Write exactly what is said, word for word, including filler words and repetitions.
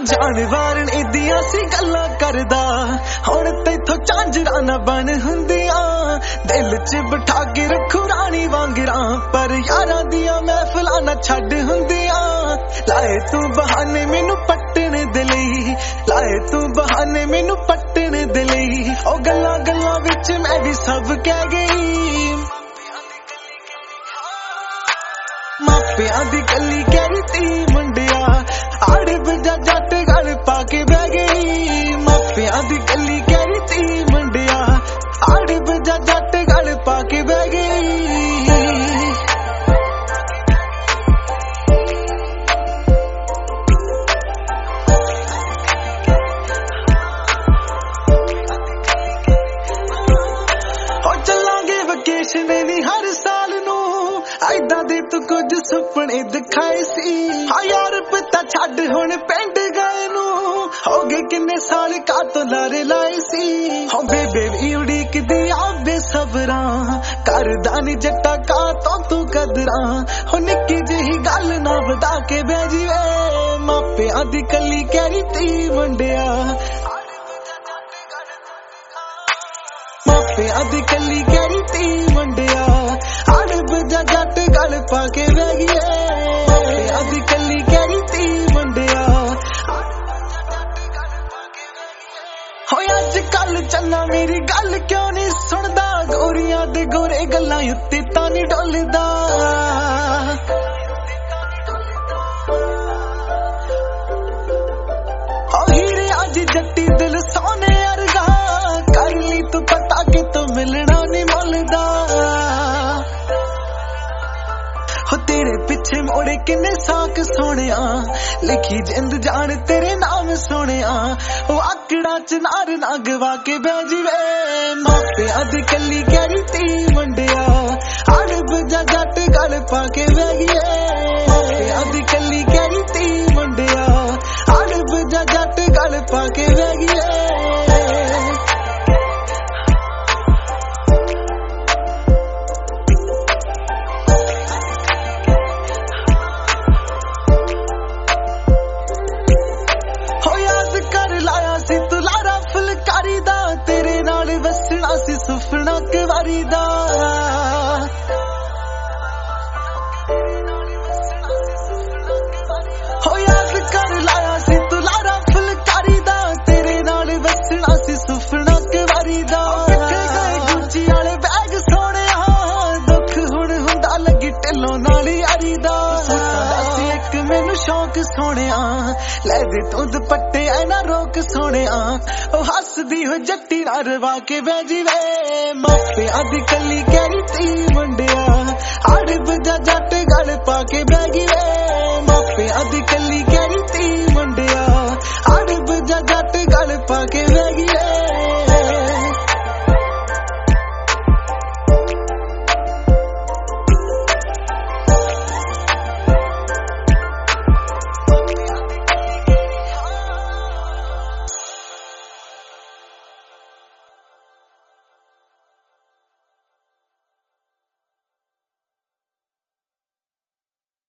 ਜਾਨਵਾਰਨ ਇਦੀਆਂ ਸੀ ਗੱਲਾਂ ਕਰਦਾ ਹੁਣ ਤੈਥੋਂ ਝਾਂਜਰਾਂ ਨਾ ਬਣ ਹੁੰਦੀਆਂ ਦਿਲ ਚ ਬਿਠਾ ਕੇ ਰੱਖੂ ਰਾਣੀ ਵਾਂਗਰਾਂ ਪਰ ਯਾਰਾਂ ਦੀਆਂ ਮਹਿਫਲਾਂ ਨਾ ਛੱਡ ਹੁੰਦੀਆਂ ਲਾਏ ਤੂੰ ਬਹਾਨੇ ਮੈਨੂੰ ਪੱਟਣ ਦੇ ਲਈ ਲਾਏ ਤੂੰ ਬਹਾਨੇ ਮੈਨੂੰ ਪੱਟਣ ਦੇ ਲਈ ਉਹ ਗੱਲਾਂ ਗੱਲਾਂ ਵਿੱਚ ਮੈਂ ਵੀ ਸਭ ਕਹਿ ਗਈ ਮਾਪਿਆਂ ਦੀ ਕੱਲੀ ਕਹਿ ਤੀ ਮੁੰਡਿਆ ਆੜੇ ਬਜਾ ਜੱਟ ਗਲ ਪਾ ਕੇ ਬਹਿ ਗਈ ਮਾਪਿਆਂ ਦੀ ਕੱਲੀ ਕਹਿ ਤੀ ਮੁੰਡਿਆ ਆੜੇ ਬਜਾ ਜੱਟ ਗਲ ਪਾ ਕੇ ਬਹਿ ਗਈ ਹੋ ਚੱਲਾਂਗੇ ਵਕੇਸ਼ਨ ਨੀ ਹਰ ਸਾਲ ਨੂੰ ਐਦਾਂ ਦੇ ਤੂੰ ਕੁਝ ਸੁਪਨੇ ਦਿਖਾਏ ਸੀ ਹਾਂ ਯਾਰ ਪਤਾ ਛੱਡ ਹੁਣ ਪਿੰਡ ਗਏ ਨੂੰ ਹੋ ਗਏ ਕਿੰਨੇ ਸਾਲ ਕਾਤੋਂ ਲਾਰੇ ਲਾਏ ਸੀ ਹਾਂ ਬੇਬੇ ਵੀ ਉਡੀਕਦੀ ਆ ਬੇਸਬਰਾਂ ਕਰਦਾ ਨੀ ਜੱਟਾ ਕਾਤੋਂ ਤੂੰ ਕਦਰਾਂ ਹੋ ਨਿੱਕੀ ਜਿਹੀ ਗੱਲ ਨਾ ਵਧਾ ਕੇ ਬਹਿ ਜੀਵੇ ਮਾਪਿਆਂ ਦੀ ਕੱਲੀ ਕਹਿ ਤੀ ਮੁੰਡਿਆ ਮਾਪਿਆਂ ਦੀ ਕੱਲੀ ਕਹਿ ਤੀ ਮੁੰਡਿਆ ਆੜੇ ਬਜਾ ਜੱਟ ਗਲ ਪਾ ਕੇ ਬਹਿ ਗਈ ਮਾਪਿਆਂ ਦੀ ਕੱਲੀ ਕਹਿ ਤੀ ਮੁੰਡਿਆ ਹੋਏ ਅੱਜ ਕੱਲ ਚੰਨਾ ਮੇਰੀ ਗੱਲ ਕਿਉਂ ਨਹੀਂ ਸੁਣਦਾ ਗੋਰੀਆਂ ਦੇ ਗੋਰੇ ਗੱਲਾਂ ਉੱਤੇ ਤਾਂ ਨਹੀਂ ਡੋਲਦਾ ਹੋ ਹੀਰੇ ਅੱਜ ਜੱਟੀ ਦਿਲ ਸੋਨੇ ਅਰਗਾ ਕਰ ਲਈ ਤੂੰ ਪਤਾ ਕਿ ਤੂੰ ਮਿਲਣਾ ਨਹੀਂ ਮੁੱਲਦਾ ਹੋ ਤੇਰੇ ਪਿੱਛੇ ਮੋੜੇ ਕਿੰਨੇ ਸਾਕ ਸੋਹਣਿਆ ਲਿਖੀ ਜਿੰਦ ਜਾਣ ਤੇਰੇ ਨਾਮ ਸੋਹਣਿਆ ਉਹ ਆਕੜਾਂ ਚ ਨਾਰ ਨਾ ਗਵਾ ਕੇ ਬਹਿ ਜੀਵੇ ਮਾਪਿਆਂ ਦੀ ਕੱਲੀ ਕਹਿ ਤੀ ਮੁੰਡਿਆ ਆੜ ਬਜਾ ਜੱਟ ਗਲ ਪਾ ਕੇ ਬਹਿ ਗਈ ਮਾਪਿਆਂ ਦੀ ਕੱਲੀ ਕਹਿ ਤੀ ਮੁੰਡਿਆ ਆੜ ਬਜਾ ਜੱਟ ਗਲ ਪਾ ਕੇ ਬਹਿ ਗਈ ਤੇਰੇ ਨਾਲ ਵਸਣਾ ਸੀ ਸੁਪਨਾ ਕੁਵਾਰੀ ਦਾ ਹੋ ਯਾਦ ਕਰ ਲਾਇਆ ਸੀ ਤੂੰ ਲਾਰਾ ਫੁਲਕਾਰੀ ਦਾ ਤੇਰੇ ਨਾਲ ਵਸਣਾ ਸੀ ਸੁਪਨਾ ਕੁਵਾਰੀ ਦਾ ਕਿੱਥੇ ਗਏ ਗੁੱਚੀ ਵਾਲੇ ਬੈਗ ਸੋਹਣਿਆ ਦੁੱਖ ਹੁਣ ਹੁੰਦਾ ਲੱਗੀ ਢਿੱਲੋਂ ਨਾਲ ਯਾਰੀ ਦਾ ਦੱਸ ਇੱਕ ਮੈਨੂੰ ਸ਼ੌਕ ਸੋਹਣਿਆ ਲੈ ਦੇ ਤੂੰ ਦੁਪੱਟੇ ਐ ਨਾ ਰੋਕ ਸੋਹਣਿਆ ਉਹ ਹੱਸਦੀ ਹੋ ਜੱਟੀ ਨਾ ਰਵਾ ਕੇ ਬਹਿ ਜੀਵੇ ਮਾਪਿਆਂ ਦੀ ਕੱਲੀ ਕਹਿ ਤੀ ਮੁੰਡਿਆ ਆੜ ਬਜਾ ਜੱਟ ਗਲ ਪਾ ਕੇ ਬਹਿ ਗਈ ਵੇ ਮਾਪਿਆਂ ਦੀ ਕੱਲੀ ਕਹਿ